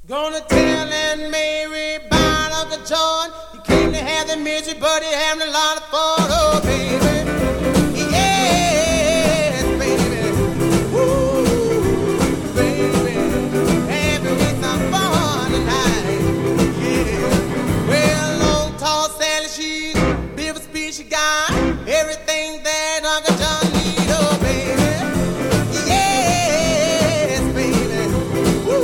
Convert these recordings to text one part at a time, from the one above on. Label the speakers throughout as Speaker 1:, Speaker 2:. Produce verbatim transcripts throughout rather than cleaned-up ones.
Speaker 1: Gonna tell Aunt Mary about Uncle John. He came to have the misery, but he having a lot of fun. Oh, baby. Yes, baby. Woo, baby. Having me some fun tonight. Yeah. Well, long, tall, Sally, she's bit of a speech she got. Everything that Uncle John need. Oh, baby. Yes, baby. Woo.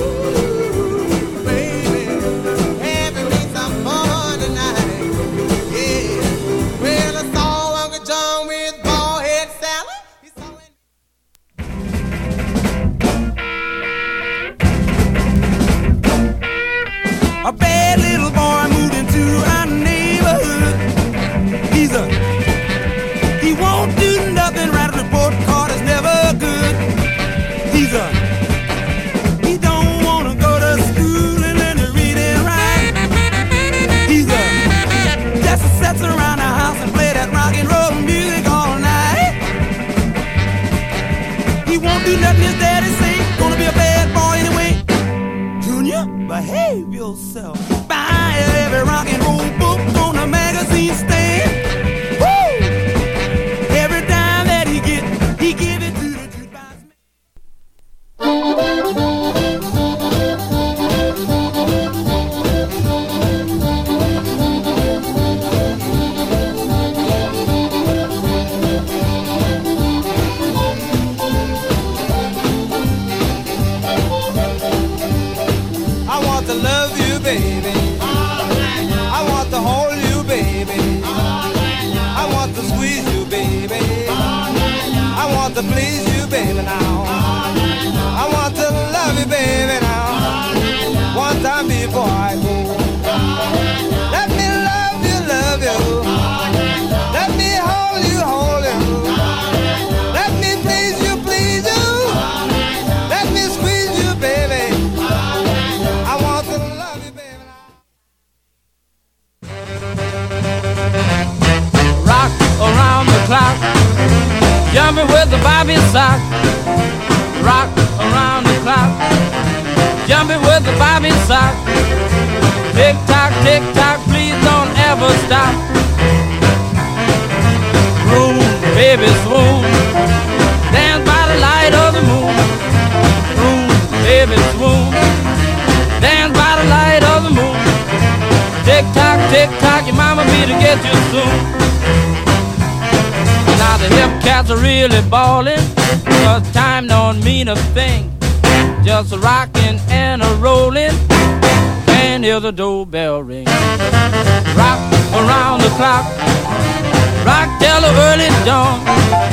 Speaker 2: A bad little boy moved into our neighborhood. He's a, he won't do nothing right. A report card is never good. He's a, he don't want to go to school and learn to read and write. He's a, just sits around the house and play that rock and roll music all night. He won't do nothing his daddy say. Gonna be a bad boy anyway. Junior, behave yourself. Buy every rock and roll book on the magazine stand. Woo! Every dime that he get, he give it to the jukebox man. I want to love you, baby. I want to hold you, baby. I want to squeeze you, baby. I want to please you, baby, now. I want to love you, baby, now. One time before I go. Let me love you, love you. Let me hold you, hold you. Let me please you, please you. Let me squeeze you, baby. I want to love you, baby. Rock around the clock, jumping with the Bobby sock. Rock around the clock, jumping with the Bobby sock. Tick tock, tick tock, please don't ever stop. Room, baby, swoon, dance by the light of the moon. Room, baby, swoon, dance by the light of the moon. Tick tock, tick tock, your mama be to get you soon. Now the hip cats are really ballin', 'cause time don't mean a thing. Just a rockin' and a rollin', and hear the doorbell ring. Rock around the clock, rock till the early dawn.